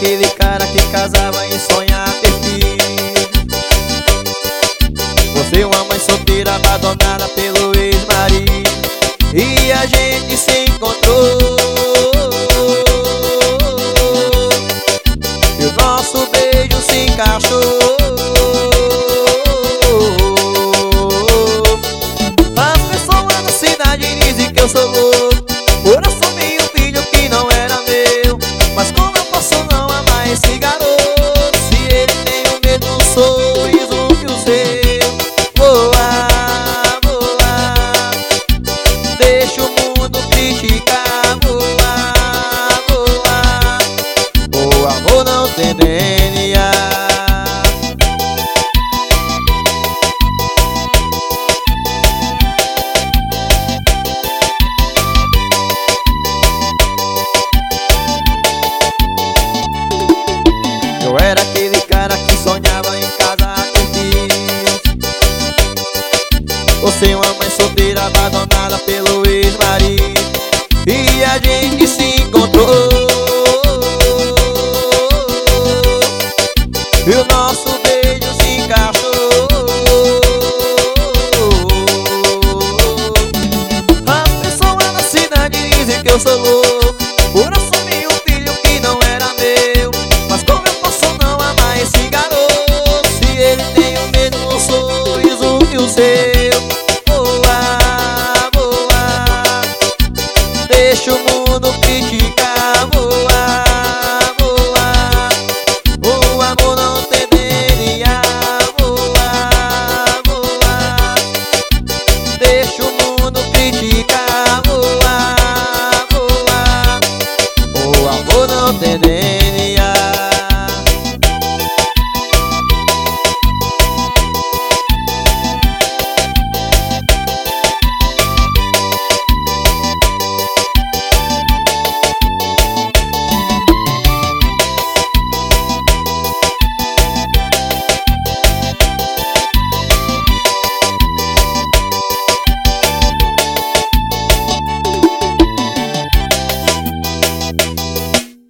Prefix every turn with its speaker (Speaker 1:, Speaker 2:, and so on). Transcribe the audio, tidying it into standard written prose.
Speaker 1: aquele cara que casava em sonhar ter filho. Você é uma mãe solteira abandonada pelo ex-marido, e a gente se encontrou, e o nosso beijo se encaixou. As pessoas da cidade dizem que eu sou louco por assumir um filho que não era meu. Mas como eu posso não amar esse garoto, se ele tem o mesmo sorriso que o seu? Voa, voa, deixa o mundo criticar. Voa, voa, o amor não tem DNA. Eu era aquele cara que sonhava em casar com filhos. Você é uma mãe solteira abandonada